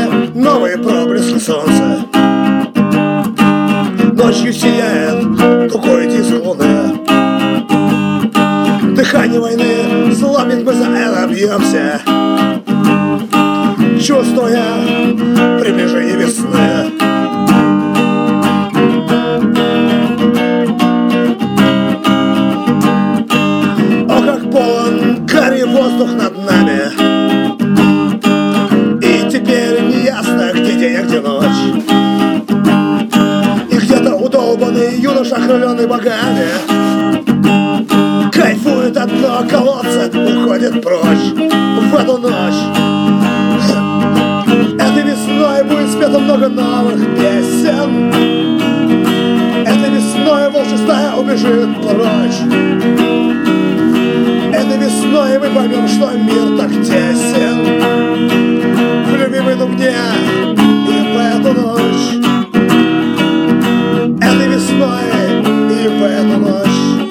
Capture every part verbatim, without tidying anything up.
новые проблески солнца. Ночью сияет тугой диск луны. Дыхание войны слабит, мы за это бьемся, чувствуя приближение весны. О, как полон гари воздух над нами, и теперь не ясно, где день, а где ночь. И где-то удолбанный юноша, окрыленный богами, кайфует от дна колодца, уходит прочь в эту ночь. Этой весной будет спето много новых песен. Этой весной волшебная убежит прочь. Этой весной мы поймем, что мир так тесен в любимой дубне и в эту ночь. Этой весной и в эту ночь.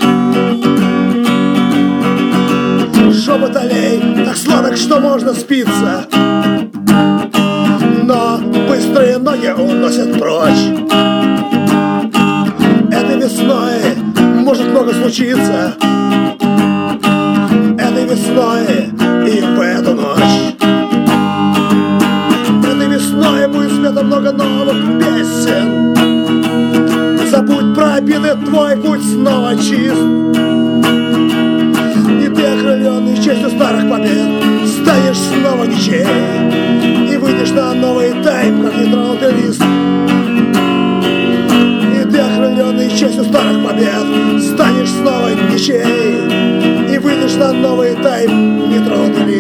Шепот аллей так сладок, что можно спиться, но быстрые ноги уносят прочь. Этой весной может много случиться. Этой весной и в эту ночь. Этой весной будет спето много новых песен. Забудь про обиды, твой путь снова чист. И ты, окрыленный честью старых побед, станешь снова ничей и выйдешь на новый тайм, как нетронутый лист. И ты, окрыленный честью старых побед, станешь снова ничей и выйдешь на новый тайм, нетронутый лист.